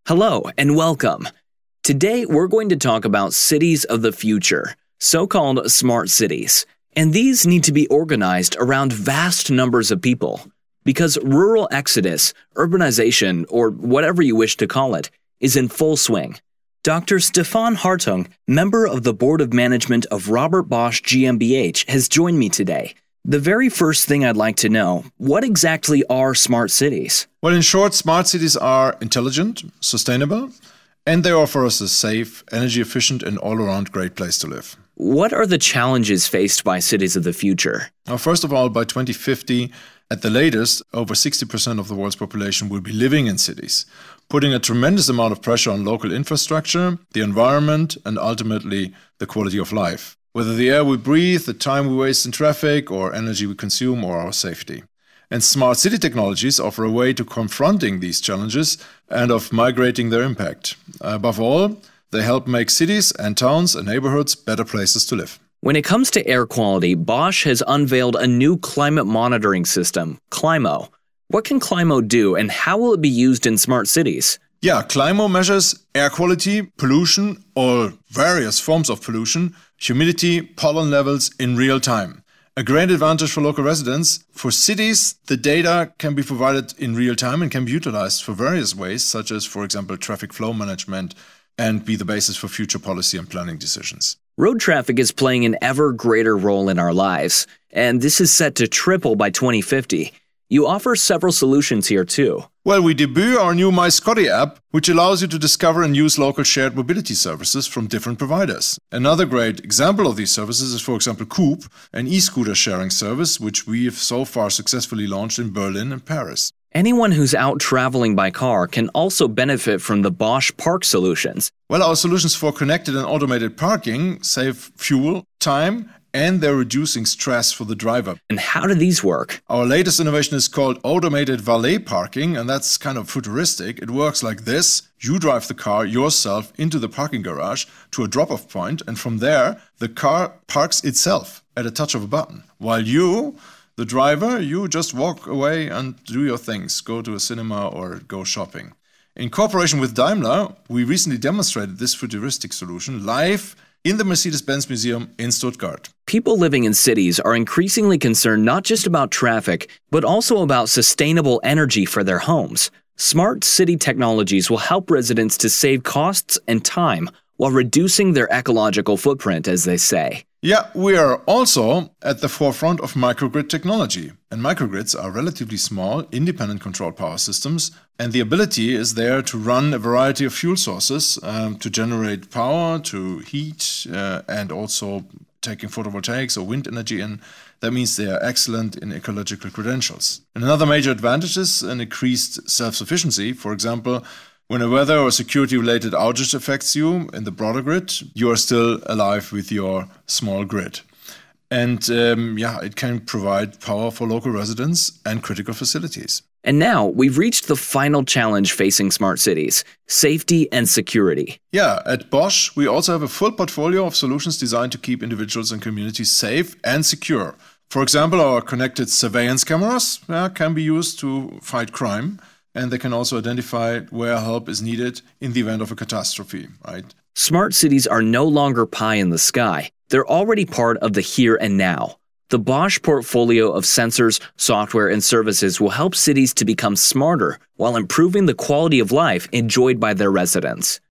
Hello and welcome. Today we're going to talk about cities of the future, so-called smart cities. And these need to be organized around vast numbers of people. Because rural exodus, urbanization, or whatever you wish to call it, is in full swing. Dr. Stefan Hartung, member of the Board of Management of Robert Bosch GmbH, has joined me today. The very first thing I'd like to know, what exactly are smart cities? Well, in short, smart cities are intelligent, sustainable, and they offer us a safe, energy efficient, and all-around great place to live. What are the challenges faced by cities of the future? Now, first of all, by 2050, at the latest, over 60% of the world's population will be living in cities, putting a tremendous amount of pressure on local infrastructure, the environment, and ultimately the quality of life. Whether the air we breathe, the time we waste in traffic, or energy we consume, or our safety. And smart city technologies offer a way to confronting these challenges and of migrating their impact. Above all, they help make cities and towns and neighborhoods better places to live. When it comes to air quality, Bosch has unveiled a new climate monitoring system, Climo. What can Climo do, and how will it be used in smart cities? Yeah, Climo measures air quality, pollution, all various forms of pollution, humidity, pollen levels in real time. A great advantage for local residents. For cities, the data can be provided in real time and can be utilized for various ways, such as, for example, traffic flow management, and be the basis for future policy and planning decisions. Road traffic is playing an ever greater role in our lives, and this is set to triple by 2050. You offer several solutions here too. Well, we debut our new MyScotty app, which allows you to discover and use local shared mobility services from different providers. Another great example of these services is, for example, Coop, an e-scooter sharing service, which we have so far successfully launched in Berlin and Paris. Anyone who's out traveling by car can also benefit from the Bosch Park solutions. Well, our solutions for connected and automated parking save fuel, time, and they're reducing stress for the driver. And how do these work? Our latest innovation is called automated valet parking, and that's kind of futuristic. It works like this. You drive the car yourself into the parking garage to a drop-off point, and from there, the car parks itself at a touch of a button. While you, the driver, you just walk away and do your things, go to a cinema or go shopping. In cooperation with Daimler, we recently demonstrated this futuristic solution live in the Mercedes-Benz Museum in Stuttgart. People living in cities are increasingly concerned not just about traffic, but also about sustainable energy for their homes. Smart city technologies will help residents to save costs and time while reducing their ecological footprint, as they say. Yeah, we are also at the forefront of microgrid technology. And microgrids are relatively small, independent control power systems. And the ability is there to run a variety of fuel sources to generate power, to heat, and also taking photovoltaics or wind energy in. That means they are excellent in ecological credentials. And another major advantage is an increased self-sufficiency. For example, when a weather or security-related outage affects you in the broader grid, you are still alive with your small grid. And it can provide power for local residents and critical facilities. And now we've reached the final challenge facing smart cities, safety and security. Yeah, at Bosch, we also have a full portfolio of solutions designed to keep individuals and communities safe and secure. For example, our connected surveillance cameras can be used to fight crime. And they can also identify where help is needed in the event of a catastrophe, right? Smart cities are no longer pie in the sky. They're already part of the here and now. The Bosch portfolio of sensors, software, and services will help cities to become smarter while improving the quality of life enjoyed by their residents.